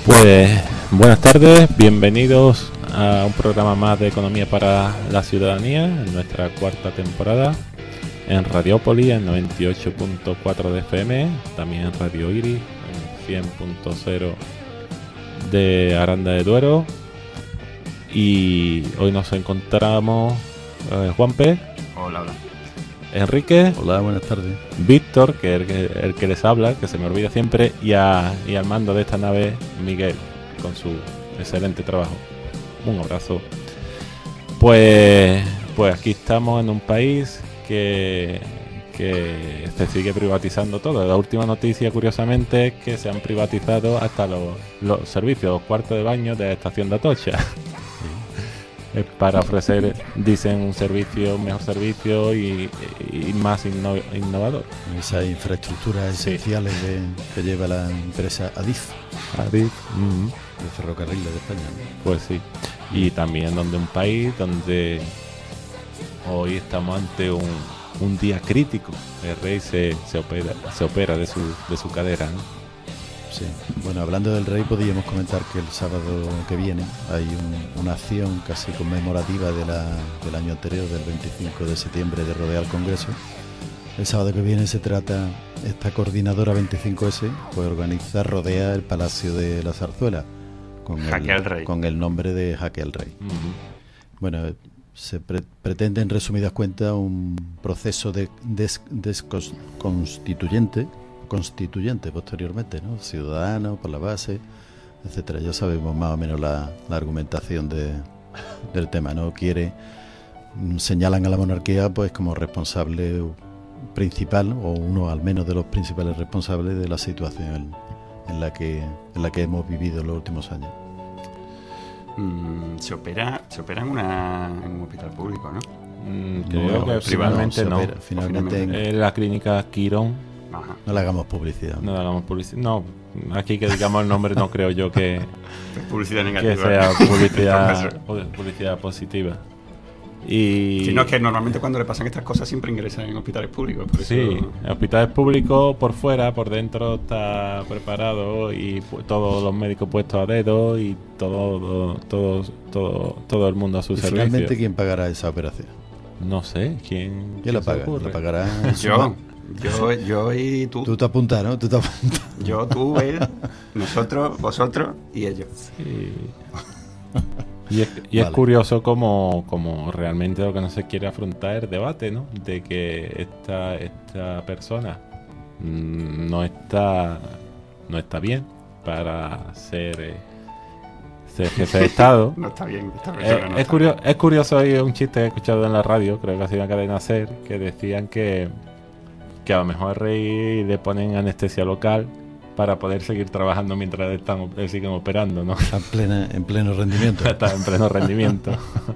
Pues buenas tardes, bienvenidos a un programa más de Economía para la Ciudadanía, en nuestra cuarta temporada, en Radiópolis, en 98.4 de FM, también en Radio Iris, en 100.0 de Aranda de Duero. Y hoy nos encontramos Juanpe. Hola, hola. Enrique. Hola, buenas tardes. Víctor, que es el que les habla, que se me olvida siempre, y al mando de esta nave, Miguel, con su excelente trabajo. Un abrazo. Pues aquí estamos en un país que se sigue privatizando todo. La última noticia, curiosamente, es que se han privatizado hasta los servicios, los cuartos de baño de la estación de Atocha. Para ofrecer, dicen, un mejor servicio y más innovador. Esas infraestructuras esenciales que lleva la empresa Adif. De Ferrocarriles de España, ¿no? Pues sí. Y también un país donde hoy estamos ante un día crítico. El rey se opera de su cadera, ¿no? Sí. Bueno, hablando del rey, podríamos comentar que el sábado que viene hay una acción casi conmemorativa del año anterior, del 25 de septiembre, de rodear el Congreso. El sábado que viene se trata, esta coordinadora 25S, pues organiza, rodea el Palacio de la Zarzuela con el nombre de Jaque al Rey. Bueno, se pretende, en resumidas cuentas, un proceso de constituyente posteriormente, ¿no? Ciudadano, por la base, etcétera. Ya sabemos más o menos la argumentación del tema, ¿no? Señalan a la monarquía pues como responsable principal, o uno al menos de los principales responsables de la situación en la que hemos vivido en los últimos años. Se opera en un hospital público, ¿no? Creo que finalmente no. Finalmente en la clínica Quirón. Ajá. No le hagamos publicidad. No, aquí que digamos el nombre no creo yo que publicidad negativa, que sea publicidad positiva. Y sino que normalmente cuando le pasan estas cosas siempre ingresan en hospitales públicos. Por eso... Sí, en hospitales públicos por fuera, por dentro está preparado y todos los médicos puestos a dedo y todo el mundo a su servicio. Finalmente, ¿quién pagará esa operación? No sé, ¿quién la paga? ¿La pagará Yo y tú. Tú te apuntas, ¿no? Yo, tú, él, nosotros, vosotros y ellos. Sí. Y es curioso como realmente lo que no se quiere afrontar es el debate, ¿no? De que esta persona no está bien para ser jefe de Estado. No está bien. Esta persona Es curioso, hay un chiste que he escuchado en la radio, creo que ha sido una cadena SER, que decían que a lo mejor al rey le ponen anestesia local para poder seguir trabajando mientras siguen operando, ¿no? En pleno rendimiento. Está en pleno rendimiento.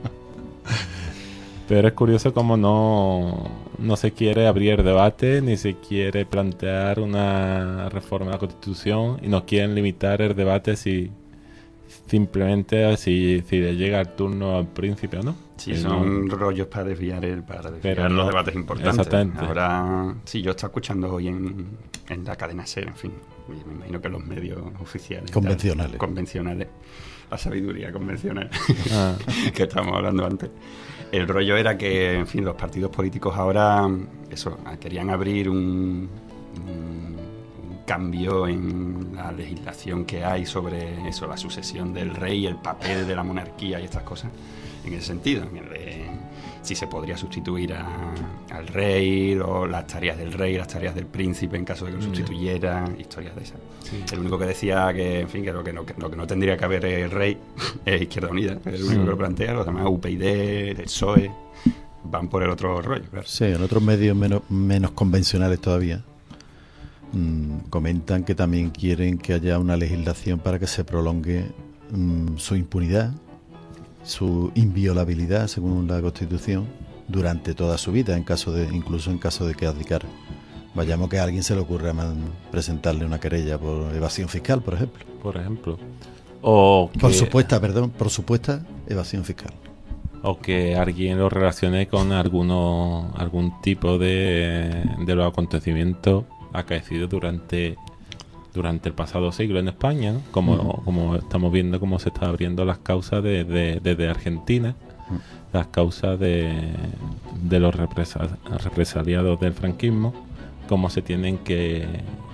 Pero es curioso como no se quiere abrir debate, ni se quiere plantear una reforma de la Constitución, y nos quieren limitar el debate simplemente si le llega el turno al príncipe o no. Sí, son rollos para desviar los debates importantes. Exactamente. Ahora, sí, yo estaba escuchando hoy en la cadena SER, en fin, me imagino que los medios oficiales convencionales, la sabiduría convencional que estábamos hablando antes. El rollo era que, en fin, los partidos políticos ahora querían abrir un cambio en la legislación que hay sobre la sucesión del rey, el papel de la monarquía y estas cosas, en ese sentido, si se podría sustituir al rey, o las tareas del rey, las tareas del príncipe en caso de que lo sustituyera, historias de esas. Sí. El único que decía que, en fin, que lo que no tendría que haber el rey es Izquierda Unida, es el único que lo plantea. Los demás, UPyD, el PSOE, van por el otro rollo, claro. Sí, en otros medios menos convencionales todavía comentan que también quieren que haya una legislación para que se prolongue su impunidad, su inviolabilidad según la Constitución durante toda su vida, incluso en caso de que abdicara. Vayamos que a alguien se le ocurra presentarle una querella por evasión fiscal, por ejemplo. O que, por supuesta evasión fiscal. O que alguien lo relacione con algún tipo de los acontecimientos acaecidos durante durante el pasado siglo en España, ¿no? Como estamos viendo cómo se están abriendo las causas desde Argentina, las causas de los represaliados del franquismo, cómo se tienen que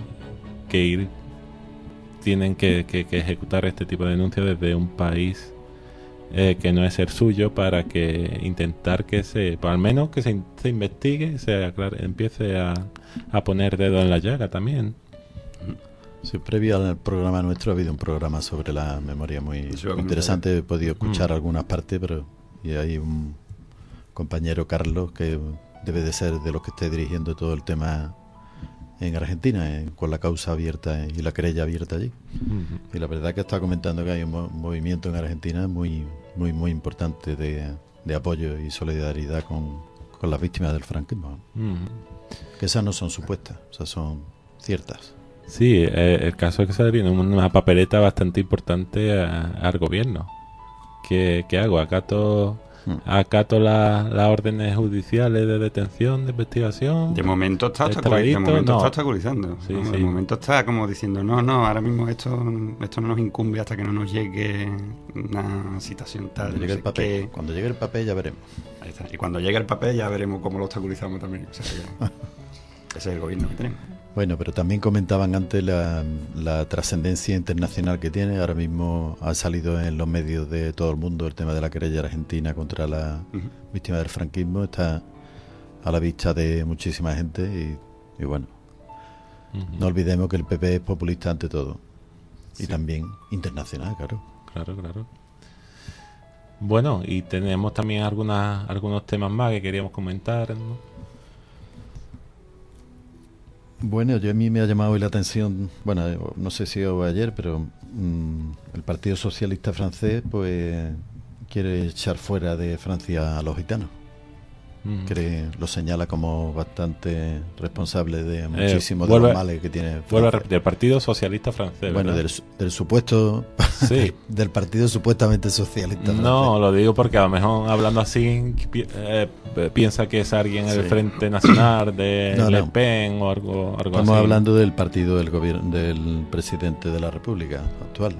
ejecutar este tipo de denuncias desde un país que no es el suyo, para que intentar que al menos que se investigue, se aclare, empiece a poner dedo en la llaga también. Sí, previo al programa nuestro ha habido un programa sobre la memoria muy interesante. He podido escuchar algunas partes, pero y hay un compañero, Carlos, que debe de ser de los que esté dirigiendo todo el tema en Argentina, con la causa abierta y la querella abierta allí. Y la verdad que está comentando que hay un movimiento en Argentina muy importante de apoyo y solidaridad con las víctimas del franquismo. Que esas no son supuestas, o sea, son ciertas. Sí, el caso es que se viene una papeleta bastante importante al gobierno. ¿Qué hago? ¿Acato las órdenes judiciales de detención, de investigación? De momento está obstaculizando. Sí, ¿no? sí. De momento está como diciendo, no, ahora mismo esto no nos incumbe hasta que no nos llegue una citación tal. Cuando llegue el papel ya veremos. Ahí está. Y cuando llegue el papel ya veremos cómo lo obstaculizamos también. O sea, ese es el gobierno que tenemos. Bueno, pero también comentaban antes la trascendencia internacional que tiene. Ahora mismo ha salido en los medios de todo el mundo el tema de la querella argentina contra la víctima del franquismo. Está a la vista de muchísima gente y bueno, no olvidemos que el PP es populista ante todo. Y también internacional, claro. Claro. Bueno, y tenemos también algunos temas más que queríamos comentar, ¿no? Bueno, a mí me ha llamado hoy la atención, bueno, no sé si hoy o ayer, pero el Partido Socialista francés pues quiere echar fuera de Francia a los gitanos. Lo señala como bastante responsable de muchísimos de los males que tiene Francia. Vuelvo a repetir, el Partido Socialista francés. Bueno, del supuesto, sí. Del partido supuestamente socialista francés. No, lo digo porque a lo mejor hablando así piensa que es alguien del Frente Nacional de Le Pen o algo así. Estamos hablando del partido del gobierno del presidente de la República actual.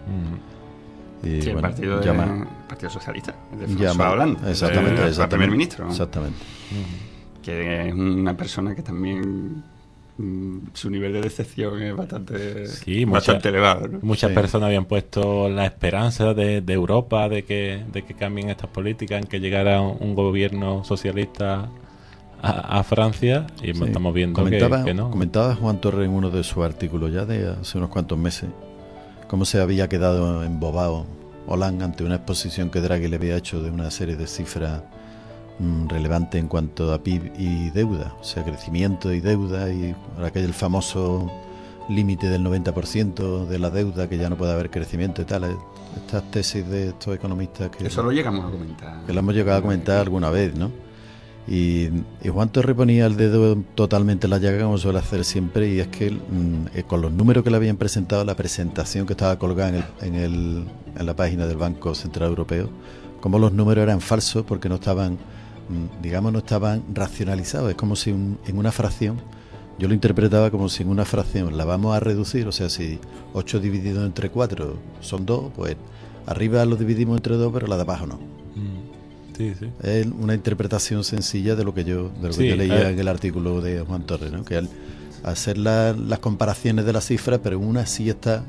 Y sí, bueno, el Partido Socialista, de François Hollande, exactamente, primer ministro, ¿no? Exactamente. Que es una persona que también su nivel de decepción es bastante elevado, ¿no? Muchas personas habían puesto la esperanza de Europa de que cambien estas políticas, en que llegara un gobierno socialista a Francia, y estamos viendo que no. Comentaba Juan Torres en uno de sus artículos ya de hace unos cuantos meses cómo se había quedado embobado Hollande ante una exposición que Draghi le había hecho de una serie de cifras relevantes en cuanto a PIB y deuda, o sea, crecimiento y deuda, y aquel famoso límite del 90% de la deuda, que ya no puede haber crecimiento y tal. Estas tesis de estos economistas que eso lo llegamos a comentar, que lo hemos llegado a comentar alguna vez, ¿no? Y Juan Torres ponía el dedo totalmente en la llaga, como suele hacer siempre, y es que con los números que le habían presentado, la presentación que estaba colgada en la página del Banco Central Europeo, como los números eran falsos porque no estaban, no estaban racionalizados. Es como si en una fracción, yo lo interpretaba como si en una fracción la vamos a reducir, o sea, si 8 dividido entre 4 son 2, pues arriba lo dividimos entre 2, pero la de abajo no. Sí. Es una interpretación sencilla de lo que yo leía en el artículo de Juan Torres, ¿no? Que al hacer las comparaciones de las cifras, pero una sí está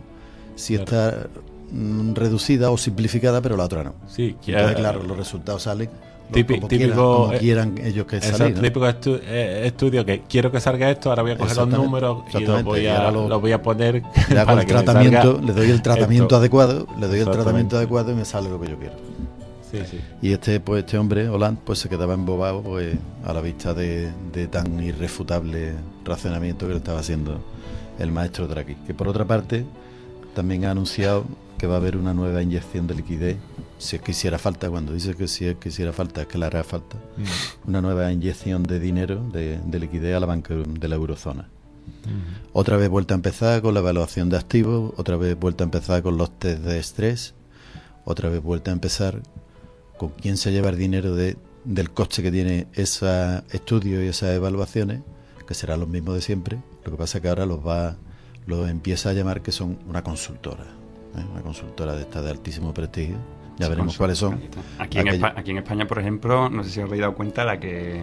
reducida o simplificada, pero la otra no. Sí, entonces, claro, los resultados salen como quieran ellos que salgan, ¿no? Típico estudio que quiero que salga esto, ahora voy a coger los números y los voy a poner para el tratamiento, le doy el tratamiento adecuado, y me sale lo que yo quiero. Sí. Y este hombre, Hollande, pues se quedaba embobado pues a la vista de tan irrefutable razonamiento que le estaba haciendo el maestro Draghi, que por otra parte también ha anunciado que va a haber una nueva inyección de liquidez, si es que hiciera falta. Cuando dice que si es que hiciera falta, es que le hará falta una nueva inyección de dinero, de liquidez a la banca de la eurozona. Otra vez vuelta a empezar con la evaluación de activos, otra vez vuelta a empezar con los test de estrés, otra vez vuelta a empezar con quién se lleva el dinero del coste que tiene ese estudio y esas evaluaciones, que serán los mismos de siempre. Lo que pasa es que ahora los va lo empieza a llamar que son una consultora de esta de altísimo prestigio. Ya veremos cuáles son. Aquí en España, por ejemplo, no sé si os habéis dado cuenta, la que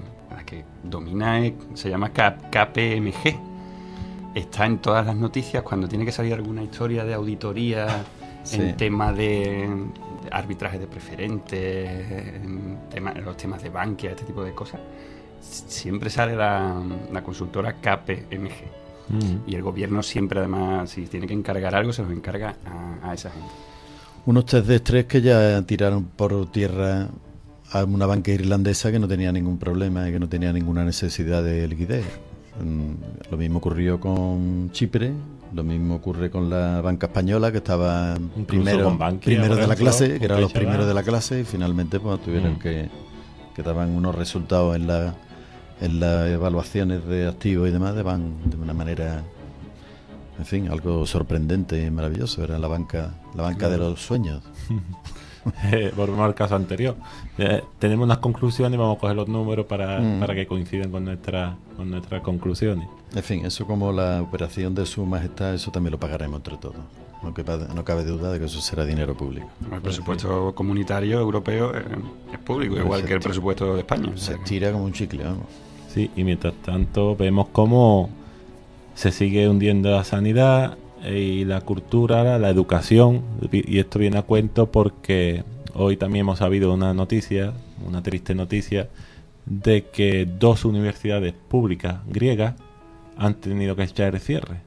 domina se llama KPMG. Está en todas las noticias cuando tiene que salir alguna historia de auditoría en temas de arbitraje de preferentes, en los temas de Bankia, este tipo de cosas. Siempre sale la consultora KPMG. Y el gobierno siempre, además, si tiene que encargar algo, se los encarga a esa gente. Unos test de estrés que ya tiraron por tierra a una banca irlandesa que no tenía ningún problema y que no tenía ninguna necesidad de liquidez. Lo mismo ocurrió con Chipre, lo mismo ocurre con la banca española, que estaba primero de la clase, que eran los primeros de la clase, y finalmente pues tuvieron que daban unos resultados en las evaluaciones de activos y demás, van de una manera, en fin, algo sorprendente y maravilloso. Era la banca de los sueños. Volvemos al caso anterior. Tenemos unas conclusiones y vamos a coger los números para que coincidan con nuestras conclusiones. En fin, eso, como la operación de Su Majestad, eso también lo pagaremos entre todos. No cabe duda de que eso será dinero público. El presupuesto comunitario europeo es público, igual que el presupuesto de España. Se estira como un chicle, vamos. Sí, y mientras tanto vemos cómo se sigue hundiendo la sanidad y la cultura, la educación, y esto viene a cuento porque hoy también hemos sabido una triste noticia, de que 2 universidades públicas griegas han tenido que echar el cierre.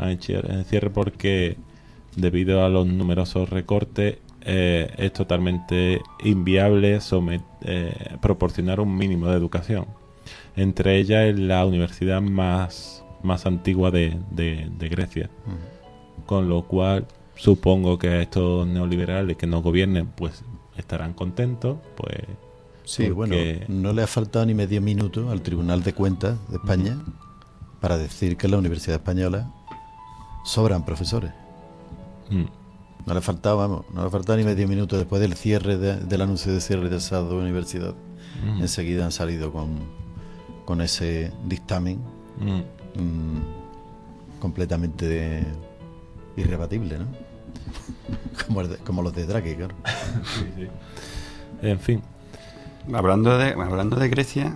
Porque debido a los numerosos recortes es totalmente inviable proporcionar un mínimo de educación. Entre ellas es la universidad más antigua de Grecia. Con lo cual supongo que estos neoliberales que nos gobiernen pues estarán contentos, pues sí, bueno, no le ha faltado ni medio minuto al Tribunal de Cuentas de España para decir que en la Universidad Española sobran profesores. No le ha faltado ni medio minuto después del cierre del anuncio de cierre de esas 2 universidades. Enseguida han salido con ese dictamen completamente irrebatible, ¿no? como los de Draghi, claro. Sí. En fin. Hablando de Grecia,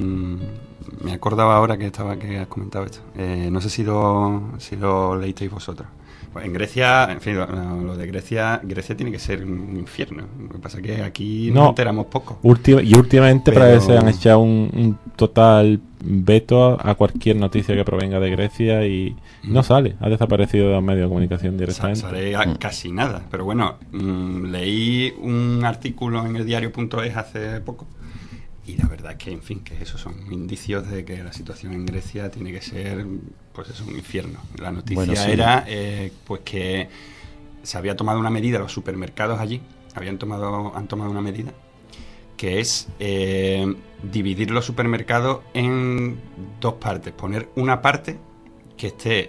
me acordaba ahora que has comentado esto. No sé si lo leísteis vosotros. Pues en Grecia, en fin, lo de Grecia tiene que ser un infierno. Lo que pasa es que aquí nos enteramos poco. Últimamente parece que han echado un total veto a cualquier noticia que provenga de Grecia y no sale. Ha desaparecido de los medios de comunicación directamente. Sale casi nada. Pero bueno, leí un artículo en el diario.es hace poco. Y la verdad es que, en fin, que esos son indicios de que la situación en Grecia tiene que ser, pues eso, un infierno. La noticia era pues que se había tomado una medida, los supermercados allí han tomado una medida, que es dividir los supermercados en 2 partes. Poner una parte que esté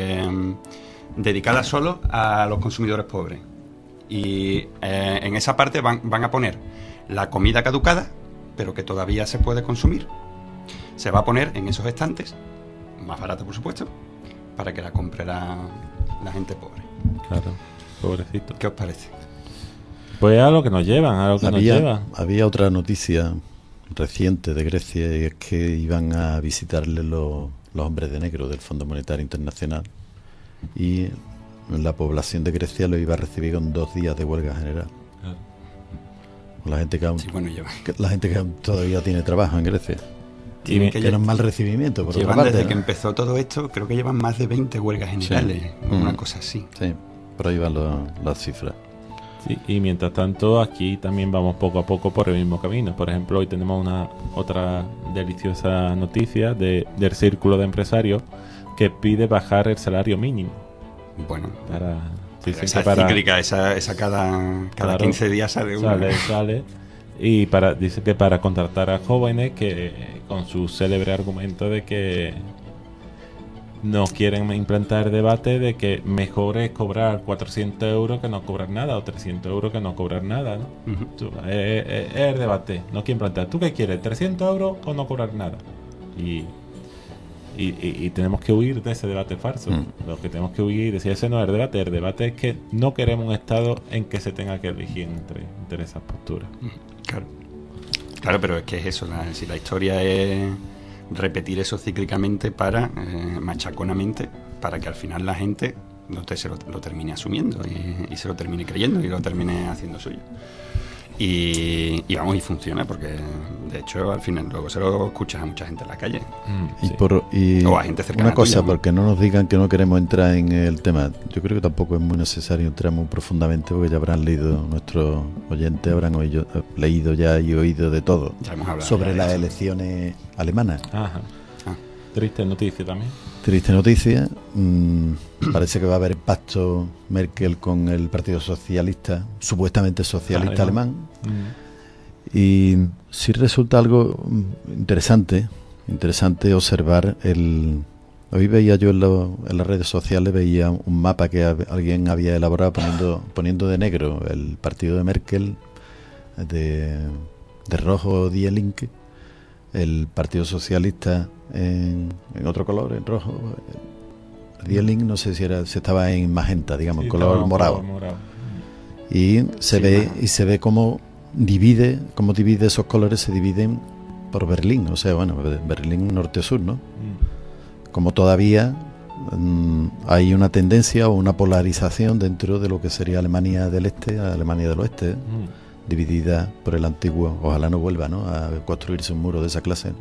dedicada solo a los consumidores pobres. Y en esa parte van a poner la comida caducada, pero que todavía se puede consumir. Se va a poner en esos estantes, más barata por supuesto, para que la compre la gente pobre. Claro, pobrecito. ¿Qué os parece? Pues a lo que nos llevan, Había otra noticia reciente de Grecia, y es que iban a visitarle los hombres de negro del Fondo Monetario Internacional, y la población de Grecia lo iba a recibir con 2 días de huelga general. Claro. La gente que aún todavía tiene trabajo en Grecia. Que no es mal recibimiento. Por llevan otra parte, desde que empezó todo esto, creo que llevan más de 20 huelgas generales, una cosa así. Sí, por ahí van las cifras. Sí, y mientras tanto aquí también vamos poco a poco por el mismo camino. Por ejemplo, hoy tenemos otra deliciosa noticia del Círculo de Empresarios que pide bajar el salario mínimo. Bueno, esa cíclica, esa cada 15 días sale una. Sale. Y dice que para contratar a jóvenes, que con su célebre argumento de que no quieren implantar el debate de que mejor es cobrar 400 euros que no cobrar nada, o 300 euros que no cobrar nada, ¿no? Es el debate, no quieren plantear. ¿Tú qué quieres? ¿300 euros o no cobrar nada? Y Y tenemos que huir de ese debate falso. Lo que tenemos que huir y decir, ese no es el debate es que no queremos un Estado en que se tenga que elegir entre esas posturas. Claro, pero es que es eso, si la historia es repetir eso cíclicamente para, machaconamente, para que al final la gente se lo termine asumiendo y se lo termine creyendo y lo termine haciendo suyo. Y vamos, y funciona, porque de hecho al final luego se lo escuchas a mucha gente en la calle. O a gente cercana. Una cosa, tuya, ¿no? porque no nos digan que no queremos entrar en el tema. Yo creo que tampoco es muy necesario entrar muy profundamente, porque ya habrán leído, nuestros oyentes habrán leído ya y oído de todo Ya hemos hablado sobre las eso. elecciones alemanas. Ajá. Triste noticia también. Triste noticia. Parece que va a haber pacto Merkel con el Partido Socialista, supuestamente socialista alemán. Y sí resulta algo interesante observar hoy veía yo en las redes sociales, veía un mapa que alguien había elaborado poniendo de negro el partido de Merkel, de rojo Die Linke, el Partido Socialista en otro color, en rojo. Die Linke no sé si estaba en magenta, digamos, Sí, color morado. Y se ve cómo divide esos colores, se dividen por Berlín, o sea, bueno, Berlín norte-sur, ¿no? Como todavía hay una tendencia o una polarización dentro de lo que sería Alemania del Este a Alemania del Oeste, dividida por el antiguo, ojalá no vuelva, ¿no?, a construirse un muro de esa clase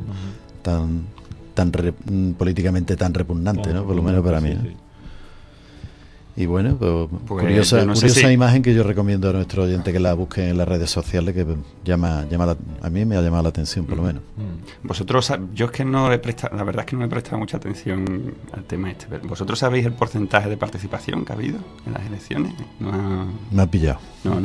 políticamente tan repugnante, ¿no?, por lo menos para mí, ¿no? Sí. Y bueno, pues yo no sé curiosa imagen que yo recomiendo a nuestro oyente que la busque en las redes sociales, que a mí me ha llamado la atención, por lo menos. Vosotros, yo es que la verdad es que no le he prestado mucha atención al tema este. Pero ¿vosotros sabéis el porcentaje de participación que ha habido en las elecciones? Me ha pillado.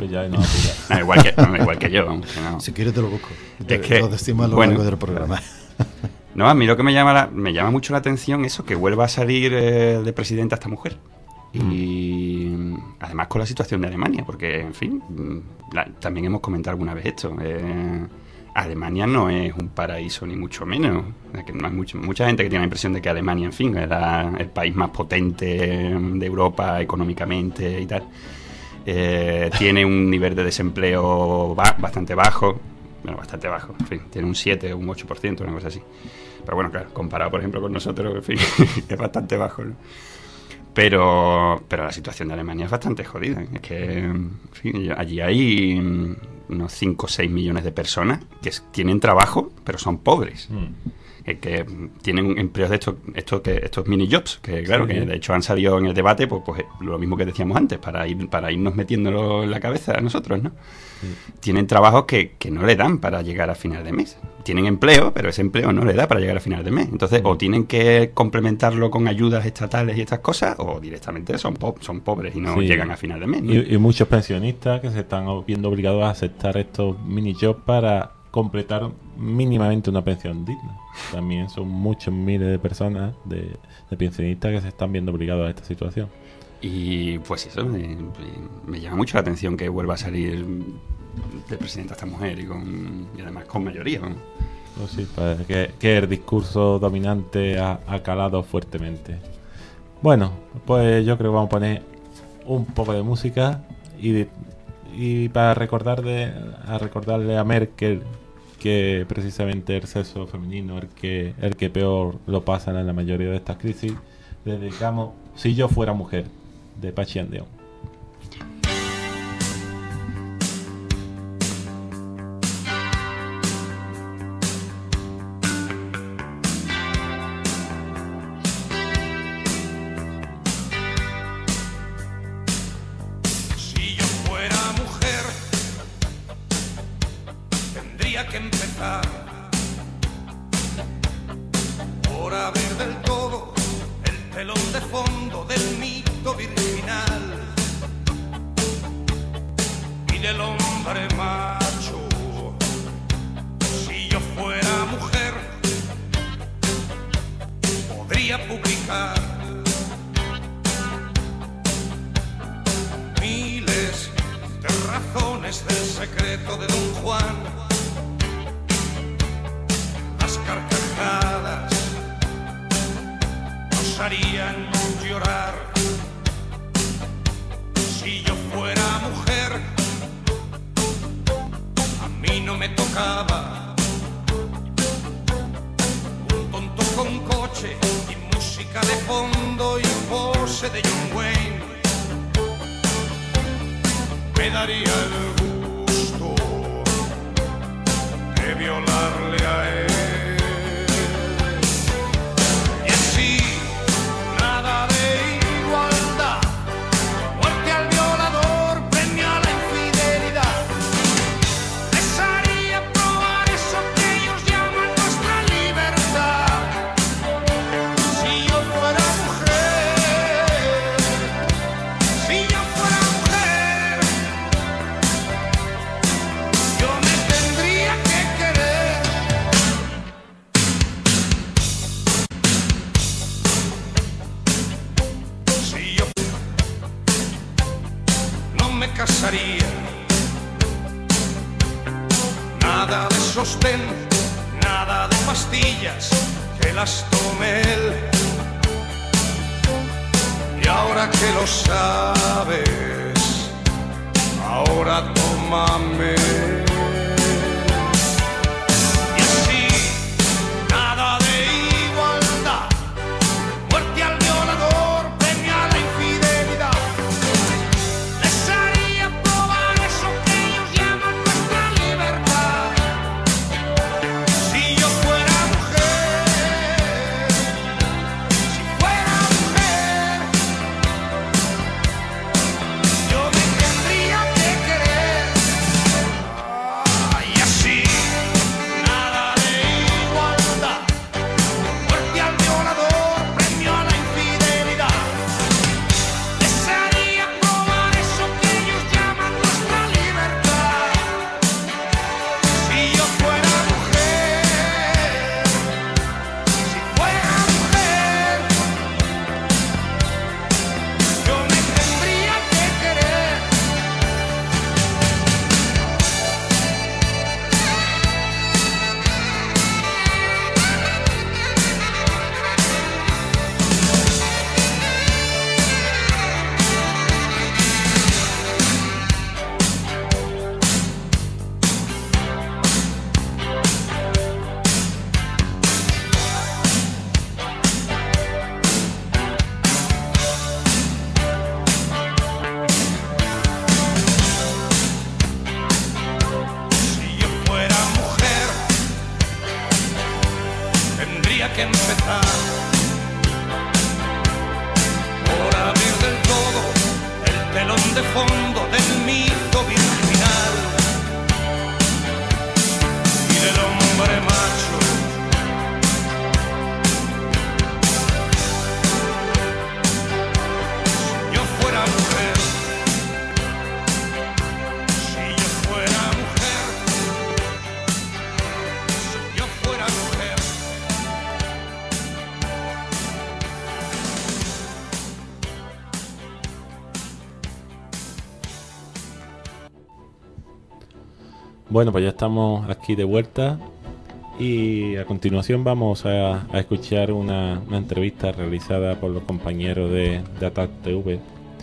Igual que yo, vamos, que no. Si quieres te lo busco. Es que, lo decimos a lo largo del programa. No, a mí lo que me llama mucho la atención eso, que vuelva a salir de presidenta esta mujer. Y además con la situación de Alemania, porque, en fin, también hemos comentado alguna vez esto. Alemania no es un paraíso, ni mucho menos. Que no hay mucha gente que tiene la impresión de que Alemania, en fin, era el país más potente de Europa económicamente y tal. Tiene un nivel de desempleo bastante bajo. Bueno, bastante bajo, en fin, tiene un 7 o un 8%, una cosa así. Pero bueno, claro, comparado, por ejemplo, con nosotros, en fin, es bastante bajo, ¿no? Pero la situación de Alemania es bastante jodida. Es que, en fin, allí hay unos 5 o 6 millones de personas que tienen trabajo, pero son pobres. Que tienen empleos de estos mini jobs, que claro, que de hecho han salido en el debate, pues lo mismo que decíamos antes, para irnos metiéndolo en la cabeza a nosotros, ¿no? Tienen trabajos que no le dan para llegar a final de mes. Tienen empleo, pero ese empleo no le da para llegar a final de mes. Entonces, o tienen que complementarlo con ayudas estatales y estas cosas, o directamente son pobres y no llegan a final de mes, ¿no? Y muchos pensionistas que se están viendo obligados a aceptar estos mini jobs para completar mínimamente una pensión digna. También son muchos miles de personas, de pensionistas, que se están viendo obligados a esta situación. Y pues eso, me llama mucho la atención que vuelva a salir de presidenta esta mujer y además con mayoría, ¿no? Pues sí, parece que el discurso dominante ha calado fuertemente. Bueno, pues yo creo que vamos a poner un poco de música y para recordarle a Merkel que precisamente el sexo femenino el que peor lo pasa en la mayoría de estas crisis, le dedicamos Si yo fuera mujer, de Pachi and the Hound. Si yo fuera mujer, tendría que empezar por abrir del todo el telón de fondo del mito virginal y del hombre macho. Si yo fuera mujer, podría publicar miles de razones del secreto de Don Juan, las carcajadas harían llorar. Si yo fuera mujer, a mí no me tocaba un tonto con coche y música de fondo y pose de John Wayne. Me daría el gusto de violarle a él. Y así, nada de igualdad, muerte al violador, premio a la infidelidad. Les haría probar eso que ellos llaman nuestra libertad. Si yo fuera mujer, si yo fuera mujer, yo me tendría que querer. Si yo no me casaría, nada de sostén, nada de pastillas, que las tome él. Y ahora que lo sabes, ahora tómame. Y así, nada de igualdad, muerte al violador, premio a la infidelidad. Les haría probar eso que ellos llaman nuestra libertad. Si yo fuera mujer, si fuera mujer, yo me tendría que querer. Y así, nada de igualdad, muerte al violador, premio a la infidelidad. Les haría probar eso que ellos llaman nuestra libertad. Si yo fuera mujer, si fuera mujer, yo me tendría que querer. Si yo fuera mujer, tendría que empezar por abrir del todo el telón de fondo del mito virginal y del hombre macho. Si yo fuera mujer, si yo fuera mujer, si yo fuera mujer. Bueno, pues ya estamos aquí de vuelta y a continuación vamos a escuchar una entrevista realizada por los compañeros de ATAC TV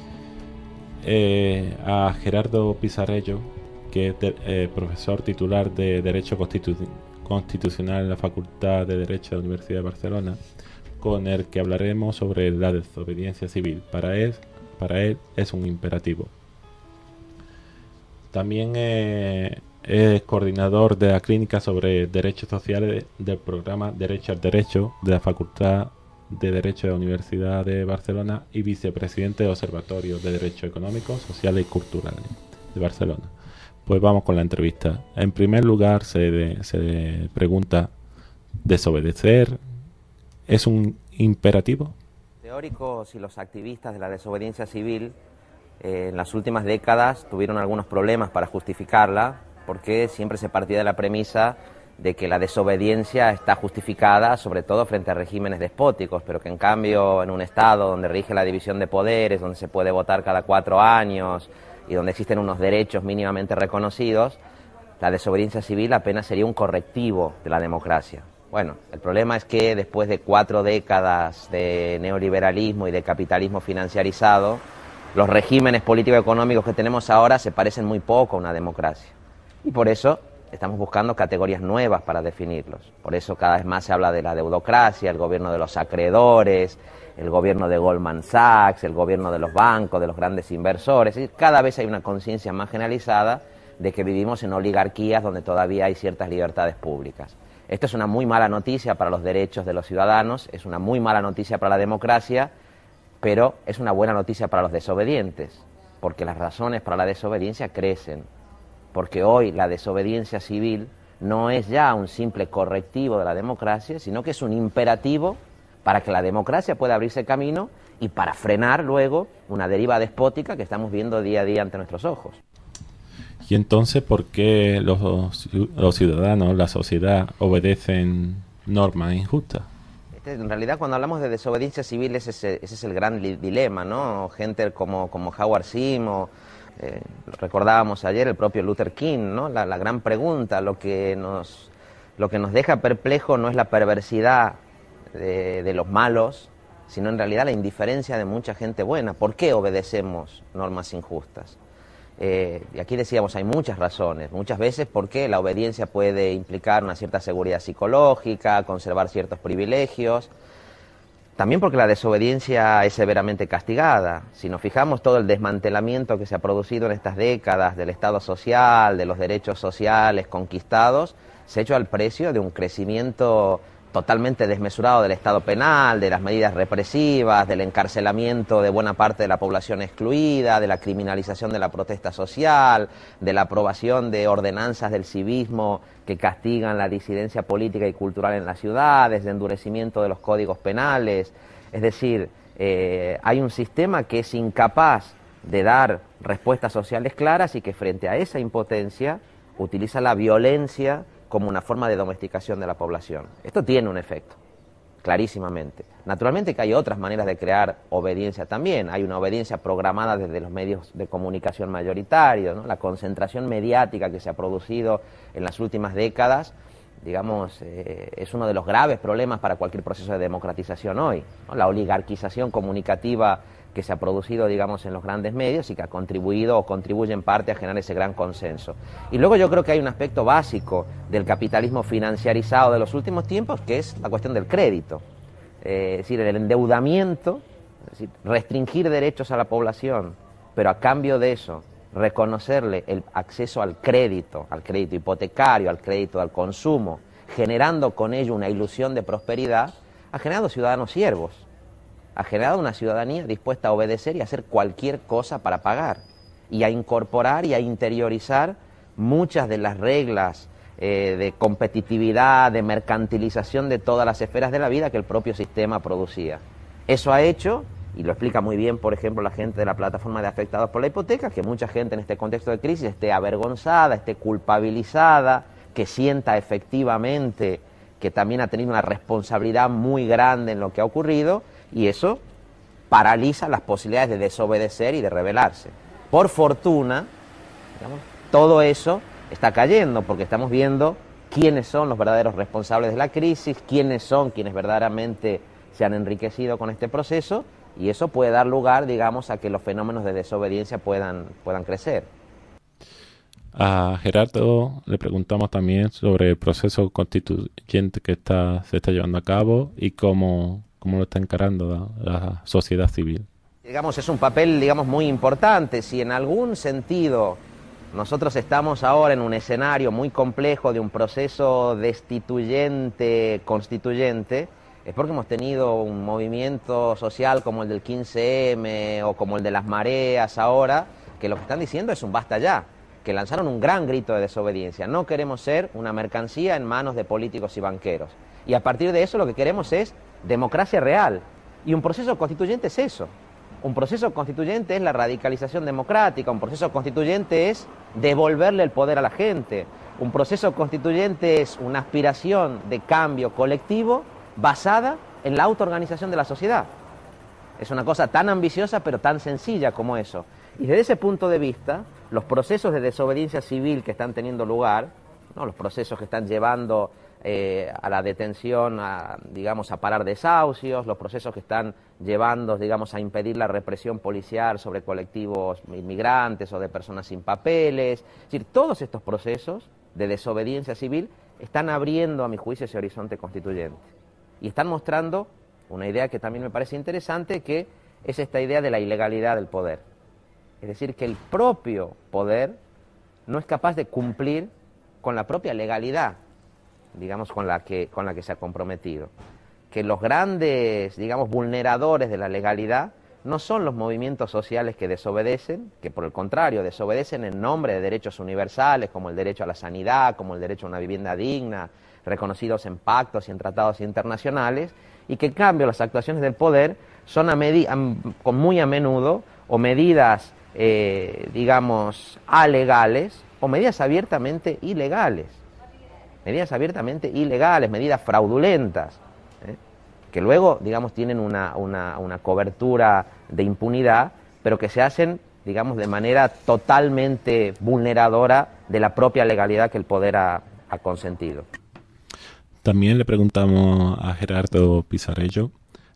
a Gerardo Pizarello, que es profesor titular de Derecho Constitucional en la Facultad de Derecho de la Universidad de Barcelona, con el que hablaremos sobre la desobediencia civil. Para él es un imperativo. También es coordinador de la clínica sobre derechos sociales del programa Derecho al Derecho de la Facultad de Derecho de la Universidad de Barcelona y vicepresidente del Observatorio de Derechos Económicos, Sociales y Culturales de Barcelona. Pues vamos con la entrevista. En primer lugar se le pregunta: ¿desobedecer es un imperativo? Teóricos y los activistas de la desobediencia civil en las últimas décadas tuvieron algunos problemas para justificarla, porque siempre se partía de la premisa de que la desobediencia está justificada sobre todo frente a regímenes despóticos, pero que en cambio en un Estado donde rige la división de poderes, donde se puede votar cada 4 años y donde existen unos derechos mínimamente reconocidos, la desobediencia civil apenas sería un correctivo de la democracia. Bueno, el problema es que después de 4 décadas de neoliberalismo y de capitalismo financiarizado, los regímenes político-económicos que tenemos ahora se parecen muy poco a una democracia. Y por eso estamos buscando categorías nuevas para definirlos. Por eso cada vez más se habla de la deudocracia, el gobierno de los acreedores, el gobierno de Goldman Sachs, el gobierno de los bancos, de los grandes inversores. Y cada vez hay una conciencia más generalizada de que vivimos en oligarquías donde todavía hay ciertas libertades públicas. Esto es una muy mala noticia para los derechos de los ciudadanos, es una muy mala noticia para la democracia, pero es una buena noticia para los desobedientes, porque las razones para la desobediencia crecen, porque hoy la desobediencia civil no es ya un simple correctivo de la democracia, sino que es un imperativo para que la democracia pueda abrirse camino y para frenar luego una deriva despótica que estamos viendo día a día ante nuestros ojos. Y entonces, ¿por qué los ciudadanos, la sociedad, obedecen normas injustas? En realidad, cuando hablamos de desobediencia civil, ese es el gran dilema, ¿no? Gente como Howard Sim, o recordábamos ayer el propio Luther King, ¿no? La gran pregunta, lo que nos deja perplejo no es la perversidad de los malos, sino en realidad la indiferencia de mucha gente buena. ¿Por qué obedecemos normas injustas? Y aquí decíamos, hay muchas razones, muchas veces porque la obediencia puede implicar una cierta seguridad psicológica, conservar ciertos privilegios, también porque la desobediencia es severamente castigada. Si nos fijamos, todo el desmantelamiento que se ha producido en estas décadas del Estado social, de los derechos sociales conquistados, se ha hecho al precio de un crecimiento totalmente desmesurado del Estado penal, de las medidas represivas, del encarcelamiento de buena parte de la población excluida, de la criminalización de la protesta social, de la aprobación de ordenanzas del civismo que castigan la disidencia política y cultural en las ciudades, de endurecimiento de los códigos penales. Es decir, hay un sistema que es incapaz de dar respuestas sociales claras y que frente a esa impotencia utiliza la violencia como una forma de domesticación de la población. Esto tiene un efecto, clarísimamente. Naturalmente que hay otras maneras de crear obediencia también. Hay una obediencia programada desde los medios de comunicación mayoritarios, ¿no? La concentración mediática que se ha producido en las últimas décadas, digamos, es uno de los graves problemas para cualquier proceso de democratización hoy, ¿no? La oligarquización comunicativa que se ha producido, digamos, en los grandes medios y que ha contribuido o contribuye en parte a generar ese gran consenso. Y luego yo creo que hay un aspecto básico del capitalismo financiarizado de los últimos tiempos, que es la cuestión del crédito. Es decir, el endeudamiento, es decir, restringir derechos a la población, pero a cambio de eso, reconocerle el acceso al crédito hipotecario, al crédito al consumo, generando con ello una ilusión de prosperidad, ha generado ciudadanos siervos. Ha generado una ciudadanía dispuesta a obedecer y a hacer cualquier cosa para pagar, y a incorporar y a interiorizar muchas de las reglas de competitividad, de mercantilización de todas las esferas de la vida que el propio sistema producía. Eso ha hecho, y lo explica muy bien, por ejemplo, la gente de la plataforma de afectados por la hipoteca, que mucha gente en este contexto de crisis esté avergonzada, esté culpabilizada, que sienta efectivamente que también ha tenido una responsabilidad muy grande en lo que ha ocurrido, y eso paraliza las posibilidades de desobedecer y de rebelarse. Por fortuna, digamos, todo eso está cayendo, porque estamos viendo quiénes son los verdaderos responsables de la crisis, quiénes son quienes verdaderamente se han enriquecido con este proceso, y eso puede dar lugar, digamos, a que los fenómenos de desobediencia puedan crecer. A Gerardo le preguntamos también sobre el proceso constituyente que se está llevando a cabo y cómo lo está encarando la sociedad civil. Digamos, es un papel, digamos, muy importante. Si en algún sentido nosotros estamos ahora en un escenario muy complejo de un proceso destituyente, constituyente, es porque hemos tenido un movimiento social como el del 15M o como el de las mareas ahora, que lo que están diciendo es un basta ya, que lanzaron un gran grito de desobediencia. No queremos ser una mercancía en manos de políticos y banqueros. Y a partir de eso lo que queremos es democracia real. Y un proceso constituyente es eso. Un proceso constituyente es la radicalización democrática, un proceso constituyente es devolverle el poder a la gente, un proceso constituyente es una aspiración de cambio colectivo basada en la autoorganización de la sociedad. Es una cosa tan ambiciosa pero tan sencilla como eso. Y desde ese punto de vista, los procesos de desobediencia civil que están teniendo lugar, ¿no?, los procesos que están llevando a la detención, digamos, a parar desahucios, los procesos que están llevando, digamos, a impedir la represión policial sobre colectivos inmigrantes o de personas sin papeles. Es decir, todos estos procesos de desobediencia civil están abriendo, a mi juicio, ese horizonte constituyente. Y están mostrando una idea que también me parece interesante, que es esta idea de la ilegalidad del poder. Es decir, que el propio poder no es capaz de cumplir con la propia legalidad, digamos, con la que se ha comprometido. Que los grandes, digamos, vulneradores de la legalidad no son los movimientos sociales que desobedecen, que por el contrario desobedecen en nombre de derechos universales como el derecho a la sanidad, como el derecho a una vivienda digna, reconocidos en pactos y en tratados internacionales, y que en cambio las actuaciones del poder son con muy a menudo o medidas, digamos, alegales o medidas abiertamente ilegales. Medidas abiertamente ilegales, medidas fraudulentas, que luego, digamos, tienen una cobertura de impunidad, pero que se hacen, digamos, de manera totalmente vulneradora de la propia legalidad que el poder ha consentido. También le preguntamos a Gerardo Pisarello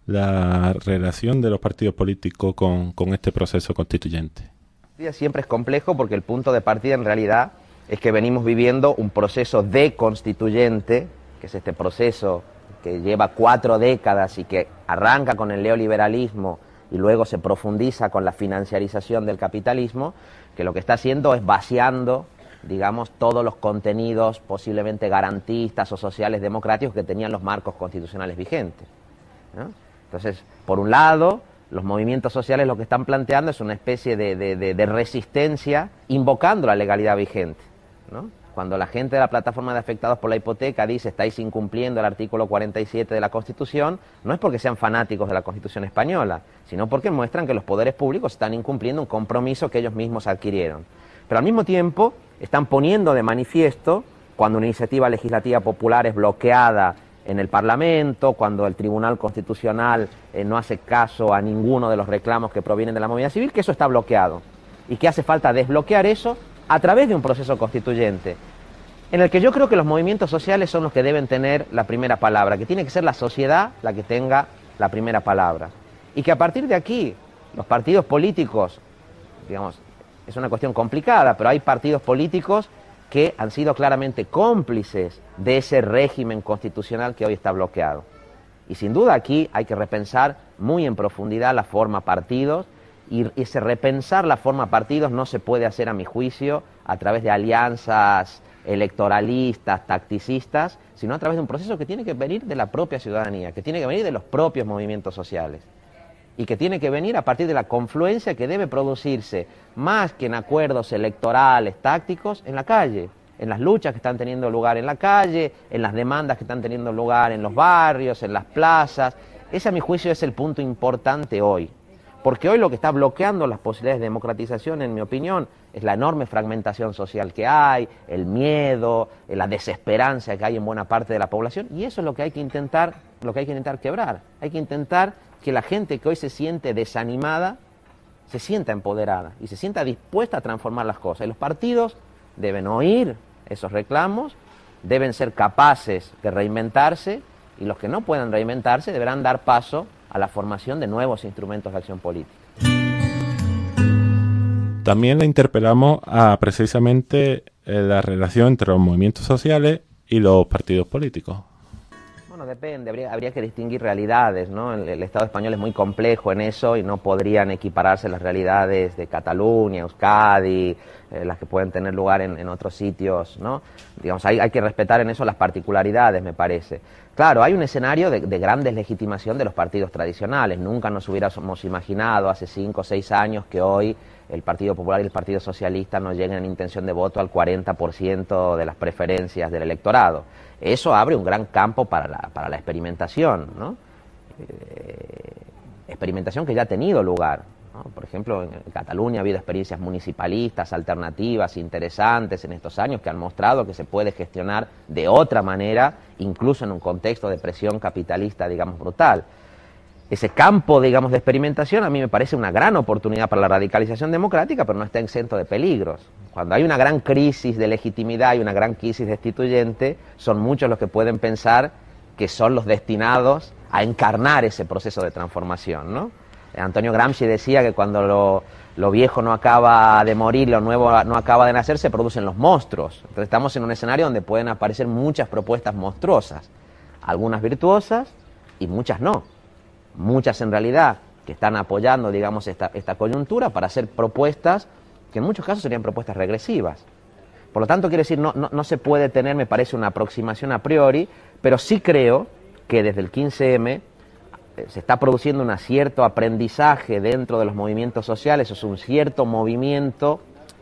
la relación de los partidos políticos con este proceso constituyente. Siempre es complejo porque el punto de partida en realidad es que venimos viviendo un proceso deconstituyente, que es este proceso que lleva 4 décadas y que arranca con el neoliberalismo y luego se profundiza con la financiarización del capitalismo, que lo que está haciendo es vaciando, digamos, todos los contenidos posiblemente garantistas o sociales democráticos que tenían los marcos constitucionales vigentes, ¿no? Entonces, por un lado, los movimientos sociales lo que están planteando es una especie de resistencia invocando la legalidad vigente, ¿no? Cuando la gente de la plataforma de afectados por la hipoteca dice estáis incumpliendo el artículo 47 de la Constitución, no es porque sean fanáticos de la Constitución española, sino porque muestran que los poderes públicos están incumpliendo un compromiso que ellos mismos adquirieron. Pero al mismo tiempo están poniendo de manifiesto, cuando una iniciativa legislativa popular es bloqueada en el Parlamento, cuando el Tribunal Constitucional no hace caso a ninguno de los reclamos que provienen de la movida civil, que eso está bloqueado y que hace falta desbloquear eso a través de un proceso constituyente, en el que yo creo que los movimientos sociales son los que deben tener la primera palabra, que tiene que ser la sociedad la que tenga la primera palabra, y que a partir de aquí los partidos políticos, digamos, es una cuestión complicada, pero hay partidos políticos que han sido claramente cómplices de ese régimen constitucional que hoy está bloqueado. Y sin duda aquí hay que repensar muy en profundidad la forma partidos, y ese repensar la forma partidos no se puede hacer, a mi juicio, a través de alianzas electoralistas, tacticistas, sino a través de un proceso que tiene que venir de la propia ciudadanía, que tiene que venir de los propios movimientos sociales, y que tiene que venir a partir de la confluencia que debe producirse, más que en acuerdos electorales, tácticos, en la calle, en las luchas que están teniendo lugar en la calle, en las demandas que están teniendo lugar en los barrios, en las plazas. Ese, a mi juicio, es el punto importante hoy. Porque hoy lo que está bloqueando las posibilidades de democratización, en mi opinión, es la enorme fragmentación social que hay, el miedo, la desesperanza que hay en buena parte de la población, y eso es lo que hay que intentar quebrar. Hay que intentar que la gente que hoy se siente desanimada se sienta empoderada y se sienta dispuesta a transformar las cosas. Y los partidos deben oír esos reclamos, deben ser capaces de reinventarse, y los que no puedan reinventarse deberán dar paso a la formación de nuevos instrumentos de acción política. También le interpelamos a precisamente la relación entre los movimientos sociales y los partidos políticos. Bueno, depende, habría que distinguir realidades, ¿no? El Estado español es muy complejo en eso y no podrían equipararse las realidades de Cataluña, Euskadi, las que pueden tener lugar en otros sitios, ¿no? Digamos, hay que respetar en eso las particularidades, me parece. Claro, hay un escenario de gran deslegitimación de los partidos tradicionales. Nunca nos hubiéramos imaginado hace 5 o 6 años que hoy el Partido Popular y el Partido Socialista no lleguen en intención de voto al 40% de las preferencias del electorado. Eso abre un gran campo para la experimentación, ¿no? Experimentación que ya ha tenido lugar, ¿no? Por ejemplo, en Cataluña ha habido experiencias municipalistas, alternativas, interesantes en estos años que han mostrado que se puede gestionar de otra manera, incluso en un contexto de presión capitalista, digamos, brutal. ese campo, digamos, de experimentación a mí me parece una gran oportunidad para la radicalización democrática, pero no está exento de peligros. Cuando hay una gran crisis de legitimidad y una gran crisis destituyente, son muchos los que pueden pensar que son los destinados a encarnar ese proceso de transformación, ¿no? Antonio Gramsci decía que cuando lo viejo no acaba de morir, lo nuevo no acaba de nacer, se producen los monstruos. Entonces estamos en un escenario donde pueden aparecer muchas propuestas monstruosas, algunas virtuosas y muchas no. Muchas en realidad que están apoyando, digamos, esta coyuntura para hacer propuestas que en muchos casos serían propuestas regresivas. Por lo tanto, quiero decir, no se puede tener, me parece, una aproximación a priori, pero sí creo que desde el 15M se está produciendo un cierto aprendizaje dentro de los movimientos sociales, es un cierto movimiento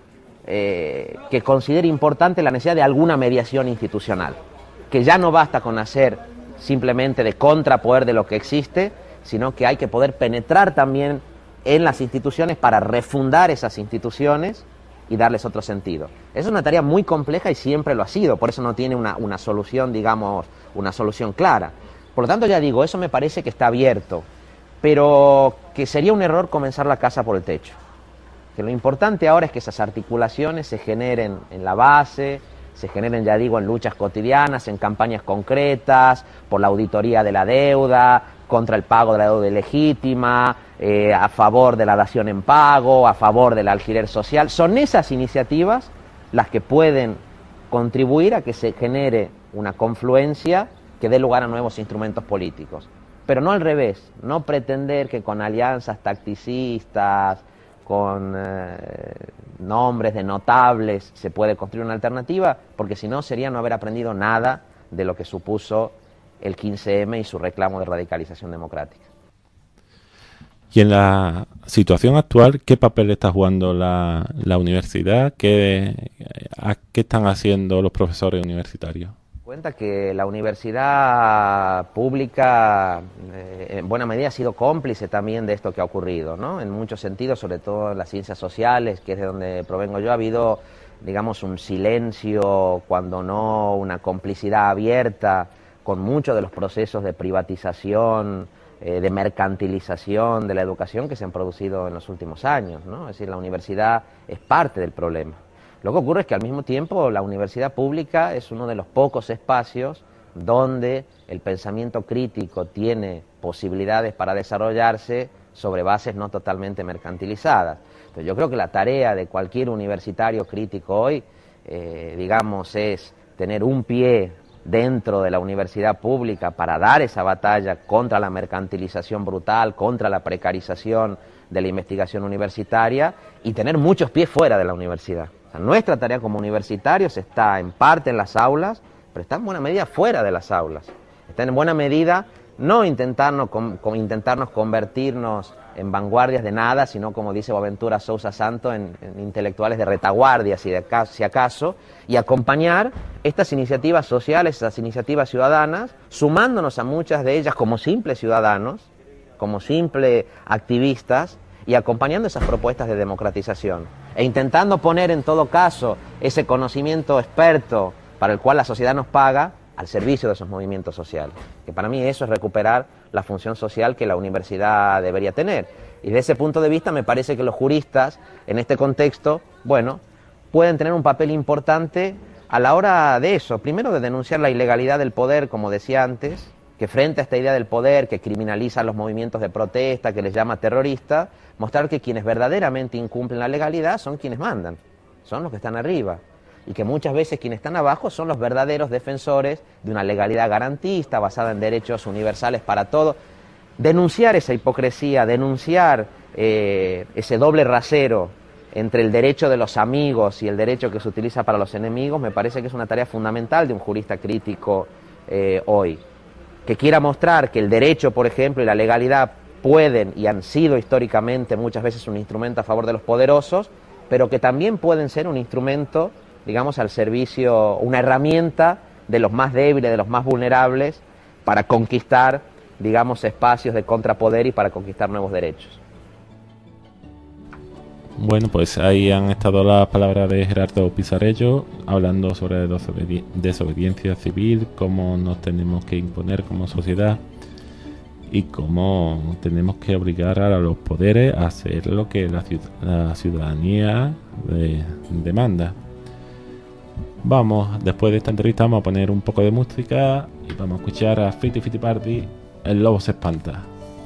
que considera importante la necesidad de alguna mediación institucional, que ya no basta con hacer simplemente de contrapoder de lo que existe, sino que hay que poder penetrar también en las instituciones para refundar esas instituciones y darles otro sentido. Es una tarea muy compleja y siempre lo ha sido, por eso no tiene una solución, digamos, una solución clara. Por lo tanto, ya digo, eso me parece que está abierto, pero que sería un error comenzar la casa por el techo. Que lo importante ahora es que esas articulaciones se generen en la base, se generen, ya digo, en luchas cotidianas, en campañas concretas, por la auditoría de la deuda, contra el pago de la deuda ilegítima, a favor de la dación en pago, a favor del alquiler social. Son esas iniciativas las que pueden contribuir a que se genere una confluencia que dé lugar a nuevos instrumentos políticos. Pero no al revés, no pretender que con alianzas tacticistas, con nombres de notables se puede construir una alternativa, porque si no sería no haber aprendido nada de lo que supuso el 15M y su reclamo de radicalización democrática. Y en la situación actual, ¿qué papel está jugando la universidad? ¿Qué están haciendo los profesores universitarios? Cuenta que la universidad pública en buena medida ha sido cómplice también de esto que ha ocurrido, ¿no? En muchos sentidos, sobre todo en las ciencias sociales, que es de donde provengo yo, ha habido, digamos, un silencio, cuando no una complicidad abierta con muchos de los procesos de privatización, de mercantilización de la educación que se han producido en los últimos años, ¿no? Es decir, la universidad es parte del problema. Lo que ocurre es que al mismo tiempo la universidad pública es uno de los pocos espacios donde el pensamiento crítico tiene posibilidades para desarrollarse sobre bases no totalmente mercantilizadas. Entonces yo creo que la tarea de cualquier universitario crítico hoy, digamos, es tener un pie dentro de la universidad pública para dar esa batalla contra la mercantilización brutal, contra la precarización de la investigación universitaria, y tener muchos pies fuera de la universidad. O sea, nuestra tarea como universitarios está en parte en las aulas, pero está en buena medida fuera de las aulas. Está en buena medida no intentarnos convertirnos en vanguardias de nada, sino, como dice Boaventura Sousa Santos, en intelectuales de retaguardia, si acaso, y acompañar estas iniciativas sociales, estas iniciativas ciudadanas, sumándonos a muchas de ellas como simples ciudadanos, como simples activistas, y acompañando esas propuestas de democratización, e intentando poner en todo caso ese conocimiento experto para el cual la sociedad nos paga al servicio de esos movimientos sociales, que para mí eso es recuperar la función social que la universidad debería tener. Y desde ese punto de vista me parece que los juristas en este contexto, bueno, pueden tener un papel importante a la hora de eso, primero de denunciar la ilegalidad del poder, como decía antes, que frente a esta idea del poder que criminaliza los movimientos de protesta, que les llama terroristas, mostrar que quienes verdaderamente incumplen la legalidad son quienes mandan, son los que están arriba, y que muchas veces quienes están abajo son los verdaderos defensores de una legalidad garantista basada en derechos universales para todos. Denunciar esa hipocresía, denunciar ese doble rasero entre el derecho de los amigos y el derecho que se utiliza para los enemigos, me parece que es una tarea fundamental de un jurista crítico hoy, que quiera mostrar que el derecho, por ejemplo, y la legalidad pueden y han sido históricamente muchas veces un instrumento a favor de los poderosos, pero que también pueden ser un instrumento, digamos, al servicio, una herramienta de los más débiles, de los más vulnerables, para conquistar, digamos, espacios de contrapoder y para conquistar nuevos derechos. Bueno, pues ahí han estado las palabras de Gerardo Pisarello, hablando sobre desobediencia civil, cómo nos tenemos que imponer como sociedad. y cómo tenemos que obligar a los poderes a hacer lo que la ciudadanía demanda. Vamos, después de esta entrevista vamos a poner un poco de música y vamos a escuchar a Fitty Fitty Party, El lobo se espanta.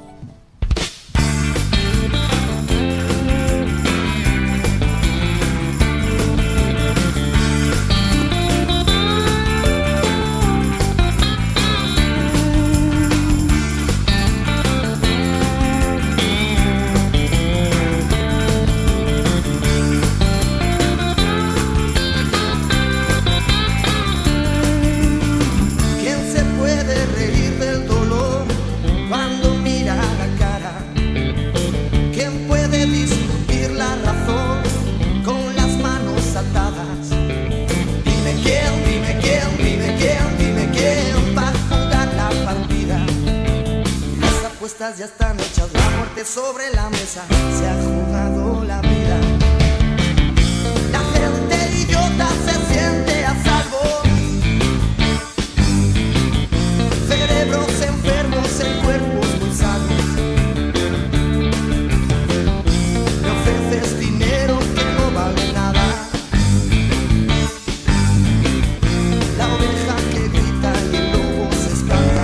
Ya están hechas, la muerte sobre la mesa, se ha jugado la vida. La gente idiota se siente a salvo, cerebros enfermos en cuerpos muy sanos. Me ofreces dinero que no vale nada, la oveja que grita y el lobo se espanta.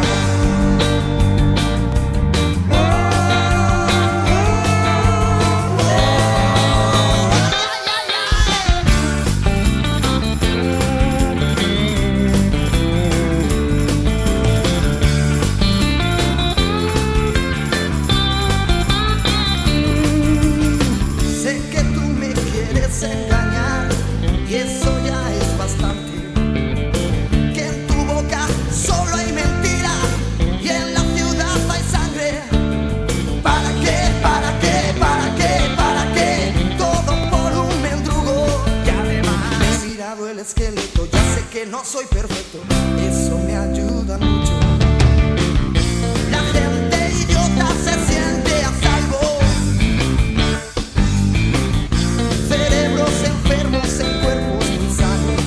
No soy perfecto, eso me ayuda mucho. La gente idiota se siente a salvo, cerebros enfermos en cuerpos muy sanos.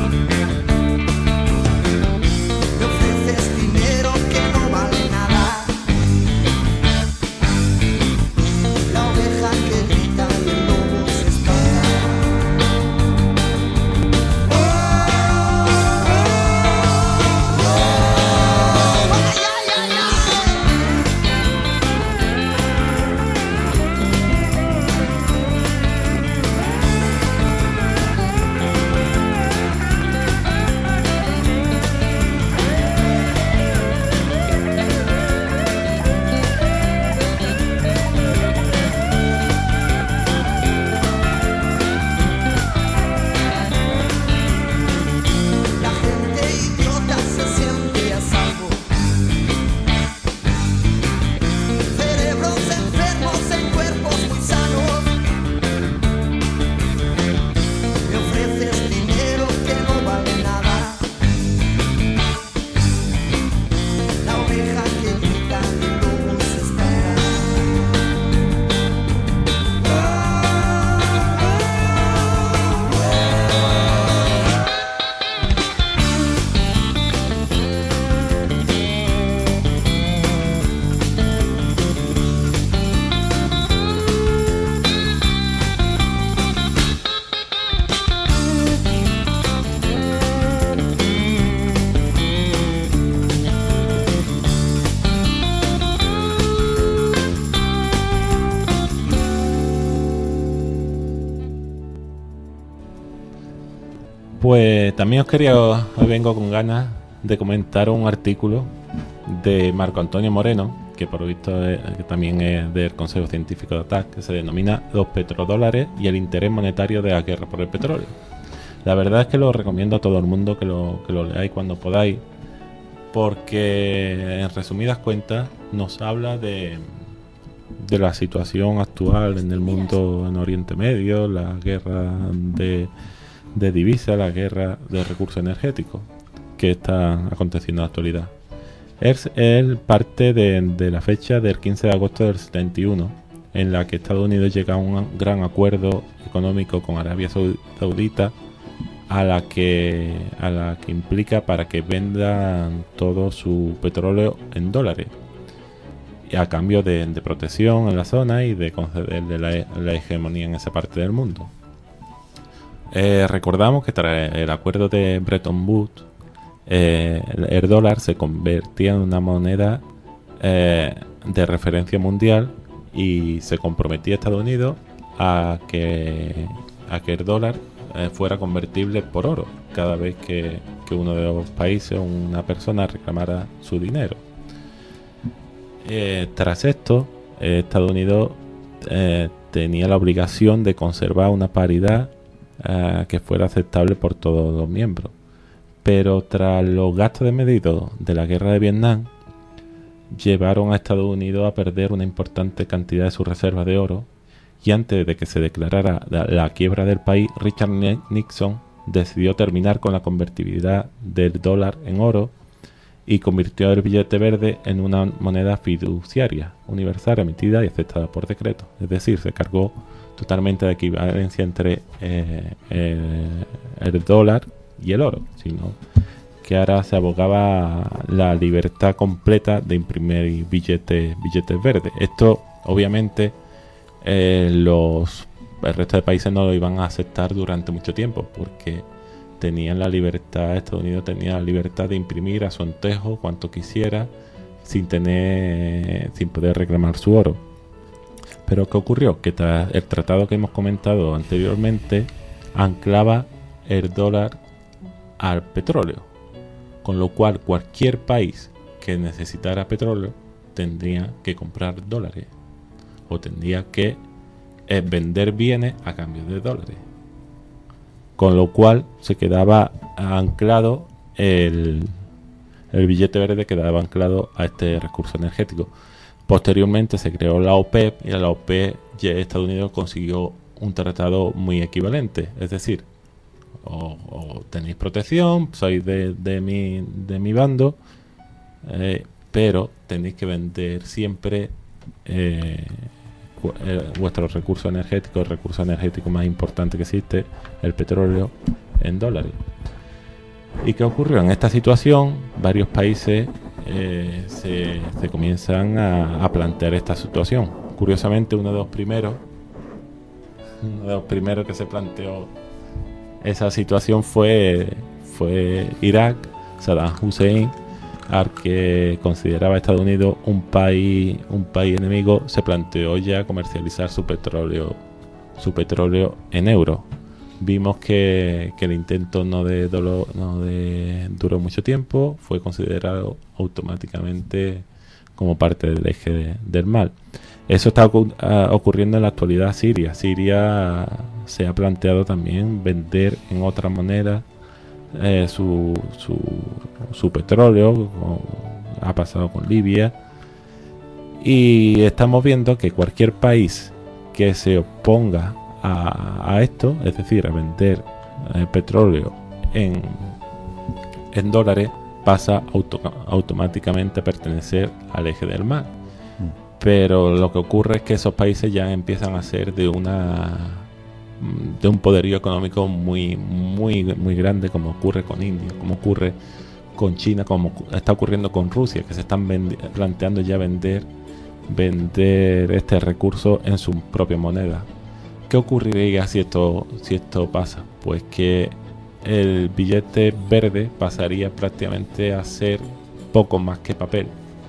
Me ofreces dinero que no vale nada, la oveja que grita y el lobo se espanta. Pues también hoy vengo con ganas de comentar un artículo de Marco Antonio Moreno, que por lo visto que también es del Consejo Científico de ATAC, que se denomina Los petrodólares y el interés monetario de la guerra por el petróleo. La verdad es que lo recomiendo a todo el mundo que lo leáis cuando podáis, porque en resumidas cuentas nos habla de la situación actual en el mundo en Oriente Medio, la guerra de divisas, la guerra de recursos energéticos que está aconteciendo en la actualidad. Es parte de la fecha del 15 de agosto del 71, en la que Estados Unidos llega a un gran acuerdo económico con Arabia Saudita, a la que implica para que vendan todo su petróleo en dólares. a cambio de protección en la zona y de concederle la hegemonía en esa parte del mundo. Recordamos que tras el acuerdo de Bretton Woods, el dólar se convertía en una moneda de referencia mundial y se comprometía Estados Unidos a que el dólar fuera convertible por oro cada vez que uno de los países o una persona reclamara su dinero. Tras esto, Estados Unidos tenía la obligación de conservar una paridad que fuera aceptable por todos los miembros. Pero tras los gastos desmedidos de la guerra de Vietnam, llevaron a Estados Unidos a perder una importante cantidad de sus reservas de oro, y antes de que se declarara la quiebra del país, Richard Nixon decidió terminar con la convertibilidad del dólar en oro y convirtió el billete verde en una moneda fiduciaria, universal, emitida y aceptada por decreto. Es decir, se cargó totalmente de equivalencia entre el dólar y el oro, sino que ahora se abogaba la libertad completa de imprimir billetes verdes. Esto, obviamente, el resto de países no lo iban a aceptar durante mucho tiempo, porque tenían la libertad, Estados Unidos tenía la libertad de imprimir a su antojo cuanto quisiera, sin poder reclamar su oro. Pero ¿qué ocurrió? Que tras el tratado que hemos comentado anteriormente anclaba el dólar al petróleo, con lo cual cualquier país que necesitara petróleo tendría que comprar dólares o tendría que vender bienes a cambio de dólares, con lo cual se quedaba anclado el billete verde, quedaba anclado a este recurso energético. Posteriormente se creó la OPEP, y a la OPEP Estados Unidos consiguió un tratado muy equivalente, es decir, o tenéis protección, sois de mi bando, pero tenéis que vender siempre vuestros recursos energéticos, el recurso energético más importante que existe, el petróleo, en dólares. ¿Y qué ocurrió? En esta situación, varios países se comienzan a plantear esta situación. Curiosamente, uno de los primeros que se planteó esa situación fue Irak. Saddam Hussein, al que consideraba Estados Unidos un país enemigo, se planteó ya comercializar su petróleo en euros. Vimos que el intento no duró mucho tiempo, fue considerado automáticamente como parte del eje del mal. Eso está ocurriendo en la actualidad. Siria se ha planteado también vender en otra moneda su petróleo, ha pasado con Libia, y estamos viendo que cualquier país que se oponga a esto, es decir, a vender petróleo en dólares, pasa automáticamente a pertenecer al eje del mal. Pero lo que ocurre es que esos países ya empiezan a ser de un poderío económico muy grande, como ocurre con India, como ocurre con China, como está ocurriendo con Rusia, que se están planteando ya vender este recurso en su propia moneda. ¿Qué ocurriría si esto pasa? Pues que el billete verde pasaría prácticamente a ser poco más que papel.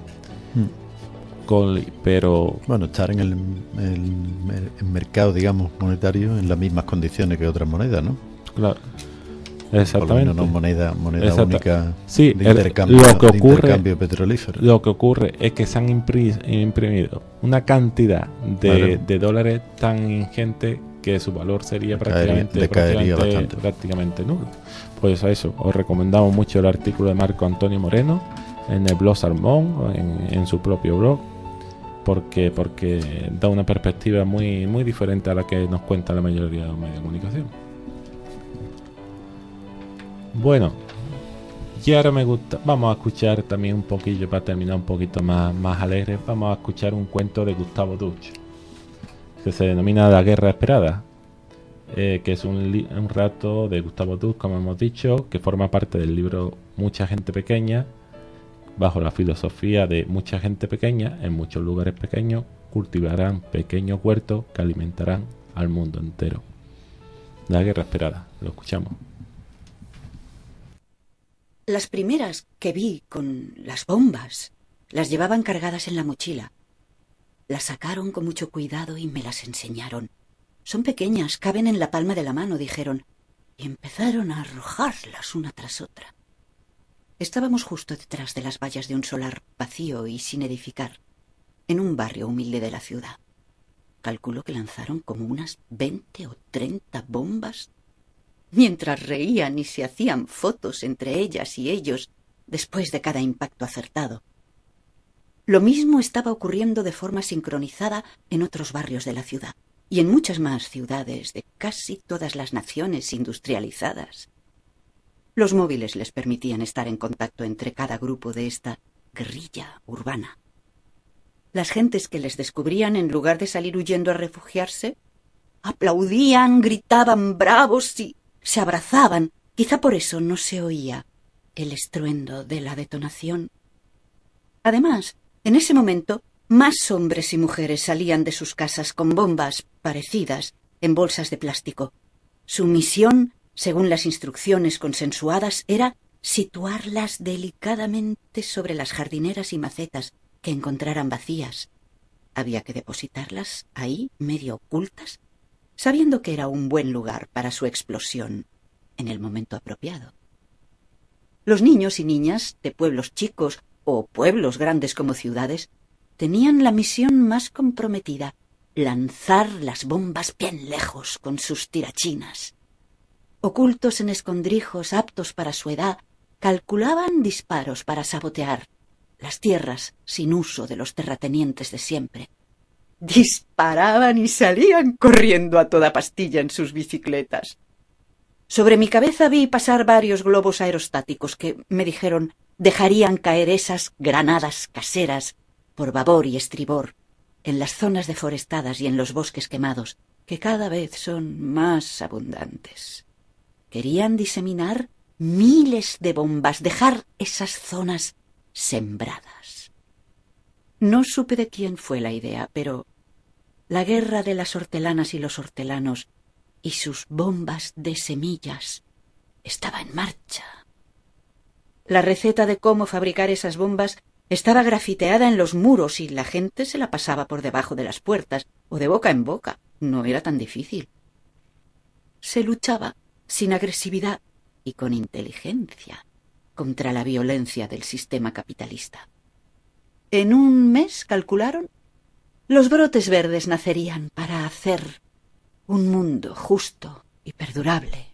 Pero bueno, estar en el mercado, digamos, monetario en las mismas condiciones que otras monedas, ¿no? Claro, exactamente. No moneda única, sí, de intercambio petrolífero. Lo que ocurre es que se han imprimido una cantidad de dólares tan ingente que su valor sería prácticamente nulo. Pues eso, os recomendamos mucho el artículo de Marco Antonio Moreno en el blog Salmón, en su propio blog, porque da una perspectiva muy diferente a la que nos cuenta la mayoría de los medios de comunicación. Bueno, y ahora vamos a escuchar también un poquillo, para terminar un poquito más alegre, vamos a escuchar un cuento de Gustavo Duch, que se denomina La Guerra Esperada, que es un relato de Gustavo Duch, como hemos dicho, que forma parte del libro Mucha Gente Pequeña, bajo la filosofía de mucha gente pequeña, en muchos lugares pequeños, cultivarán pequeños huertos que alimentarán al mundo entero. La guerra esperada, lo escuchamos. Las primeras que vi con las bombas las llevaban cargadas en la mochila. Las sacaron con mucho cuidado y me las enseñaron. Son pequeñas, caben en la palma de la mano, dijeron, y empezaron a arrojarlas una tras otra. Estábamos justo detrás de las vallas de un solar vacío y sin edificar, en un barrio humilde de la ciudad. Calculo que lanzaron como unas 20 o 30 bombas, mientras reían y se hacían fotos entre ellas y ellos después de cada impacto acertado. Lo mismo estaba ocurriendo de forma sincronizada en otros barrios de la ciudad y en muchas más ciudades de casi todas las naciones industrializadas. Los móviles les permitían estar en contacto entre cada grupo de esta guerrilla urbana. Las gentes que les descubrían, en lugar de salir huyendo a refugiarse, aplaudían, gritaban bravos y se abrazaban. Quizá por eso no se oía el estruendo de la detonación. Además, en ese momento, más hombres y mujeres salían de sus casas con bombas parecidas en bolsas de plástico. Su misión, según las instrucciones consensuadas, era situarlas delicadamente sobre las jardineras y macetas que encontraran vacías. Había que depositarlas ahí, medio ocultas, sabiendo que era un buen lugar para su explosión en el momento apropiado. Los niños y niñas de pueblos chicos o pueblos grandes como ciudades tenían la misión más comprometida: lanzar las bombas bien lejos con sus tirachinas. Ocultos en escondrijos aptos para su edad, calculaban disparos para sabotear las tierras sin uso de los terratenientes de siempre. Disparaban y salían corriendo a toda pastilla en sus bicicletas. Sobre mi cabeza vi pasar varios globos aerostáticos que, me dijeron, dejarían caer esas granadas caseras por babor y estribor en las zonas deforestadas y en los bosques quemados, que cada vez son más abundantes. Querían diseminar miles de bombas, dejar esas zonas sembradas. No supe de quién fue la idea, pero la guerra de las hortelanas y los hortelanos y sus bombas de semillas estaba en marcha. La receta de cómo fabricar esas bombas estaba grafiteada en los muros y la gente se la pasaba por debajo de las puertas o de boca en boca. No era tan difícil. Se luchaba sin agresividad y con inteligencia contra la violencia del sistema capitalista. En un mes, calcularon, los brotes verdes nacerían para hacer un mundo justo y perdurable.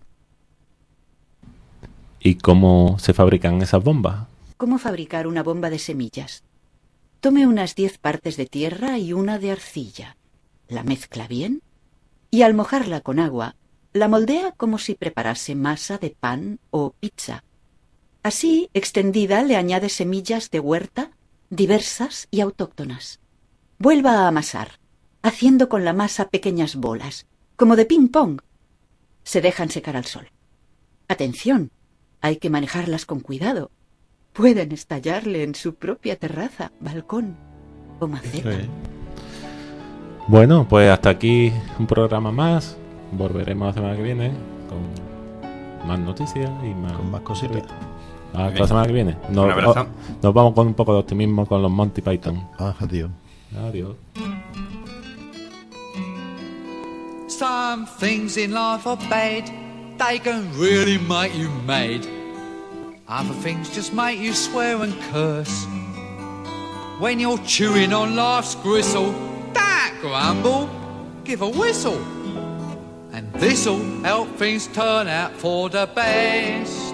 ¿Y cómo se fabrican esas bombas? ¿Cómo fabricar una bomba de semillas? Tome unas 10 partes de tierra y una de arcilla. La mezcla bien y al mojarla con agua, la moldea como si preparase masa de pan o pizza. Así, extendida, le añade semillas de huerta diversas y autóctonas. Vuelva a amasar, haciendo con la masa pequeñas bolas, como de ping-pong. Se dejan secar al sol. Atención, hay que manejarlas con cuidado. Pueden estallarle en su propia terraza, balcón o maceta. Sí. Bueno, pues hasta aquí un programa más. Volveremos la semana que viene con más noticias y más, con más cositas. Hasta la semana que viene. Un abrazo. Nos vamos con un poco de optimismo con los Monty Python. Adiós. Adiós. Some things in life are bad, they can really make you mad. Other things just make you swear and curse. When you're chewing on life's gristle, don't grumble, give a whistle. And this'll help things turn out for the best.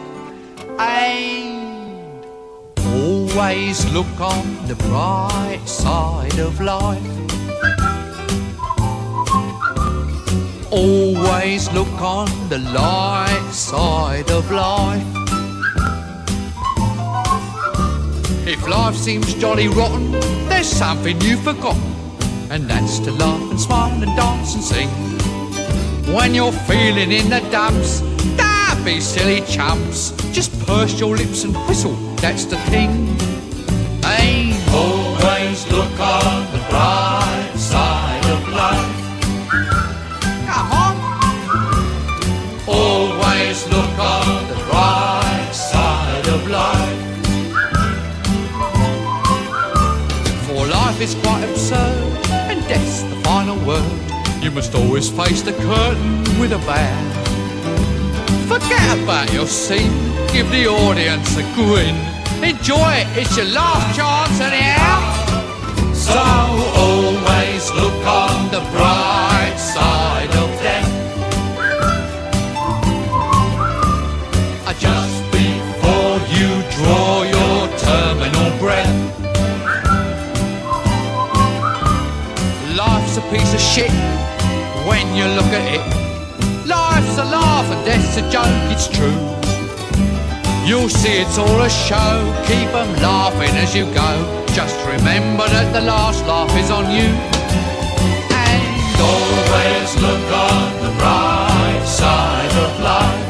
And always look on the bright side of life. Always look on the light side of life. If life seems jolly rotten, there's something you've forgotten, and that's to laugh and smile and dance and sing. When you're feeling in the dumps, don't be silly chumps. Just purse your lips and whistle, that's the thing. And always look on the bright side of life. Come on. Always look on the bright side of life. For life is quite absurd, and death's the final word. You must always face the curtain with a bow. Forget about your scene, give the audience a grin. Enjoy it, it's your last chance anyhow. So always look on the bright side of death. Just before you draw your terminal breath. Life's a piece of shit when you look at it. Life's a laugh and death's a joke, it's true. You'll see it's all a show, keep 'em laughing as you go. Just remember that the last laugh is on you. And always look on the bright side of life.